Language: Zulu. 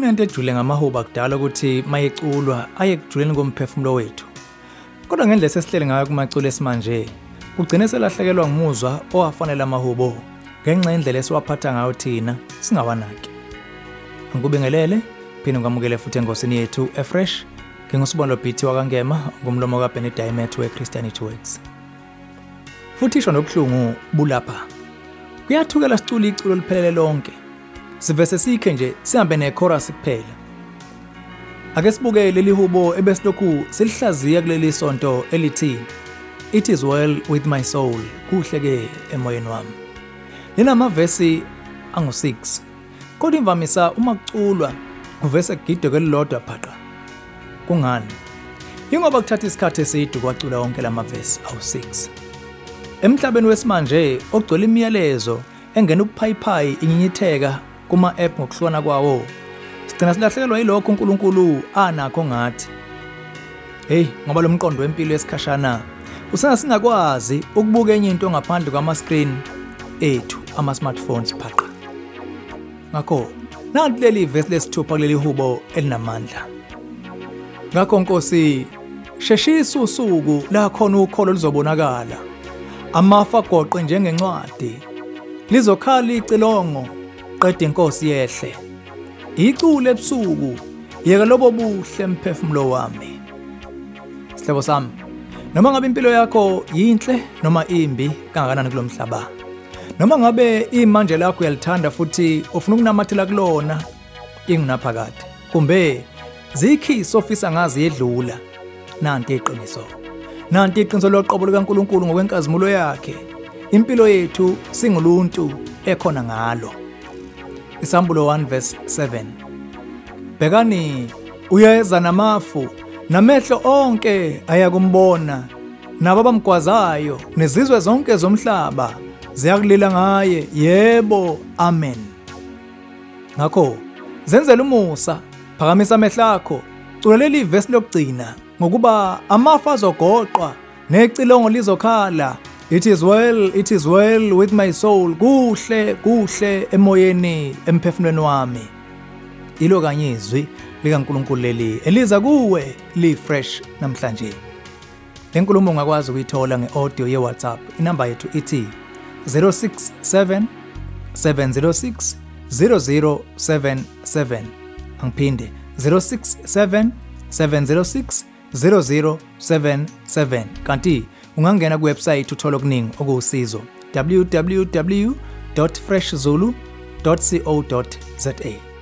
kunento ejule ngamahubo kudala ukuthi mayeculwa aye kujuleni komphefumulo wethu. Kodwa ngendlela sesihlele ngayo kumaculo esimanje, kugcine selahlekelwa ngumuzwa owafanele amahubo ngenxa yendlela esiwaphatha ngayo thina singawanaki. Ngikubingelele, phinde ngamukele futhi engosini yethu eFresh. Ngingusibonelo Bhithi wakangema ngumlomo kaBenedict weChristianity Works. Futhi isho nobuhlungu bulapha. Kuyathukela sicula iculo liphelele lonke. Sivese sikhe nje sihambe nechorus kuphela. Ake sibuke leli hubo ebesilokhu silihlaziya kuleli sonto elithi It is well with my soul, kuhle ke emoyeni wami. Linamavesi angu-6. Kodwa imvamisa uma kuculwa kuvese kugidwe kelilodwa phaqa. Kungani? Ingoba kuthatha isikhathi eside ukwacula wonke lamavesi awu-6. Emhlabeni wesimanje ogcwele imiyalezo engena ukuphayiphayi inyinyitheka kuma-app ngokuhlwana kwawo, sigcina silahlekelwa yilokho uNkulunkulu anakho ngathi. Ngoba lo mqondo wempilo yesikhashana singakwazi ukubuka enye into ngaphandle kwama-screen ethu, ama-smartphones phaqa. Ngakho nanti leli vesi lesithupha kuleli hubo elinamandla. Ngakho Nkosi, sheshisa usuku la khona ukholo luzobonakala, amafa agoqe njengencwadi, lizokhala icilongo, qeda inkosi yehle. Icule ebusuku, yeka lobo buhle emphefumulo wami. Sihlobo sami, noma ngabe impilo yakho yinhle noma imbi kangakanani kulomhlaba, noma ngabe imanje lakho uyalithanda futhi ufuna ukunamathela kulona ingunaphakade, kumbe zikhiso ofisa ngazi yedlula, nanti iqiniso loqobo likaNkulunkulu ngokwenkazimulo yakhe, impilo yethu singuluntu ekhona ngalo. Isambulo 1:7. Bhekani, uyeza namafu, namehlo onke ayakumbona, nabo abamgwazayo nezizwe zonke zomhlaba ziyakulila ngaye. Yebo, amen. Ngakho zenzela umusa, phakamisa amehlo akho, cula leli vesi lokugcina ngokuba amafa azogoqwa necilongo lizokhala. It is well with my soul, kuhle emoyeni emphefumulweni wami. Ilo kanye izwi likaNkulunkulu leli eliza kuwe li-fresh namhlanje. Le nkulumo ungakwazi ukuyithola nge-audio ye-WhatsApp. Inamba yethu ithi 067 706 0077. Angiphinde 067 706 0077. Kanti ungangena kuwebsite uthola okuningi okuwusizo, www.freshzulu.co.za.